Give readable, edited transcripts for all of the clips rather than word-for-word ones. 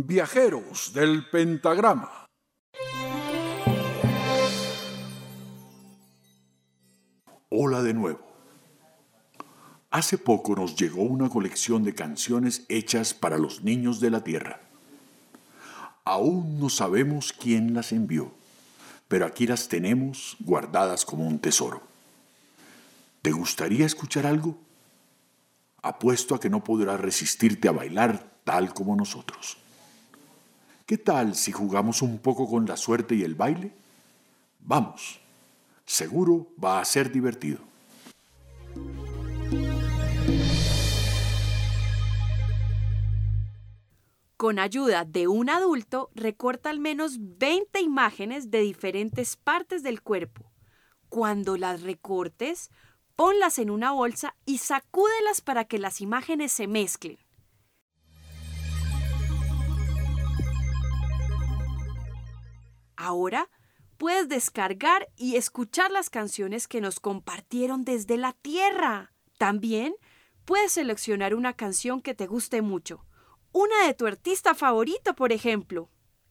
Viajeros del pentagrama. Hola de nuevo. Hace poco nos llegó una colección de canciones hechas para los niños de la Tierra. Aún no sabemos quién las envió, pero aquí las tenemos guardadas como un tesoro. ¿Te gustaría escuchar algo? Apuesto a que no podrás resistirte a bailar tal como nosotros. ¿Qué tal si jugamos un poco con la suerte y el baile? Vamos, seguro va a ser divertido. Con ayuda de un adulto, recorta al menos 20 imágenes de diferentes partes del cuerpo. Cuando las recortes, ponlas en una bolsa y sacúdelas para que las imágenes se mezclen. Ahora puedes descargar y escuchar las canciones que nos compartieron desde la Tierra. También puedes seleccionar una canción que te guste mucho. Una de tu artista favorito, por ejemplo.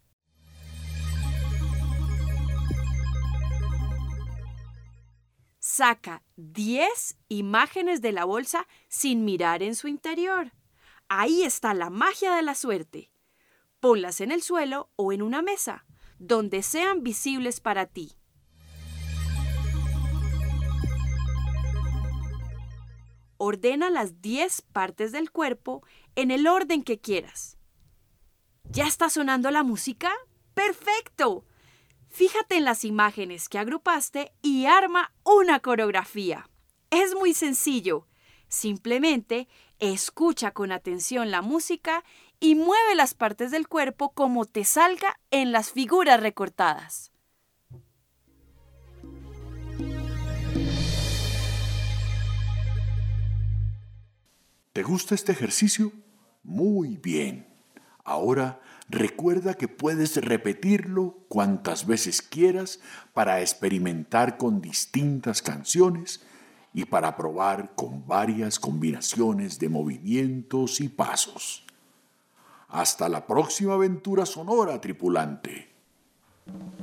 Saca 10 imágenes de la bolsa sin mirar en su interior. Ahí está la magia de la suerte. Ponlas en el suelo o en una mesa, donde sean visibles para ti. Ordena las 10 partes del cuerpo en el orden que quieras. ¿Ya está sonando la música? ¡Perfecto! Fíjate en las imágenes que agrupaste y arma una coreografía. Es muy sencillo. Simplemente escucha con atención la música y mueve las partes del cuerpo como te salga en las figuras recortadas. ¿Te gusta este ejercicio? Muy bien. Ahora recuerda que puedes repetirlo cuantas veces quieras para experimentar con distintas canciones y para probar con varias combinaciones de movimientos y pasos. Hasta la próxima aventura sonora, tripulante.